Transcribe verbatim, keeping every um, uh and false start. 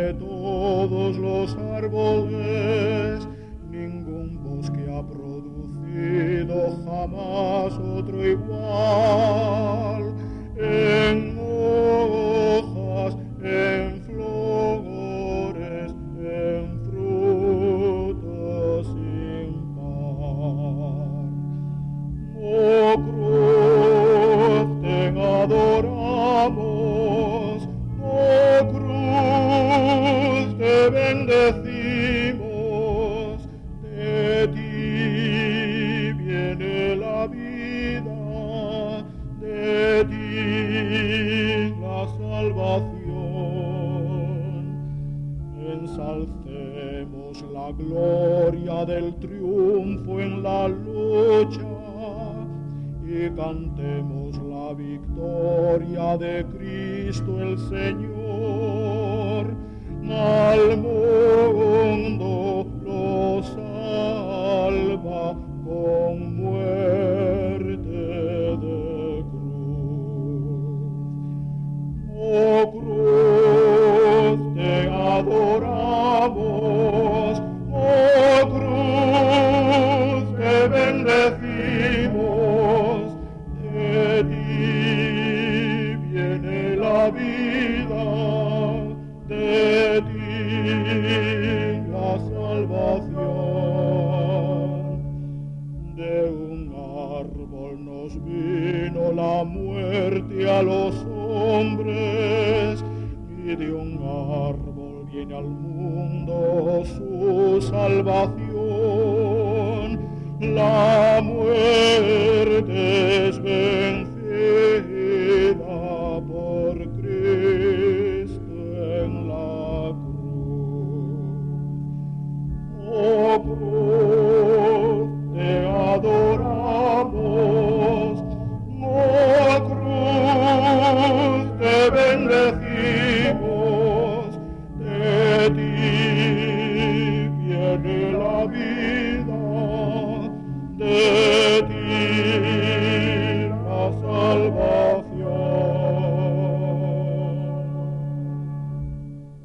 de todos los árboles, ningún bosque ha producido jamás otro igual, en hojas, en flores, en frutos sin par. Oh cruz, te adoramos, oh cruz, te bendecimos, de ti viene la vida, de ti la salvación. Ensalcemos la gloria del triunfo en la lucha y cantemos la victoria de Cristo el Señor. Al mundo lo salva con muerte de cruz. Oh cruz, te adoramos, oh cruz, te bendecimos, de ti viene la vida, de ti la salvación. De un árbol nos vino la muerte a los hombres, y de un árbol viene al mundo su salvación. La muerte es vencida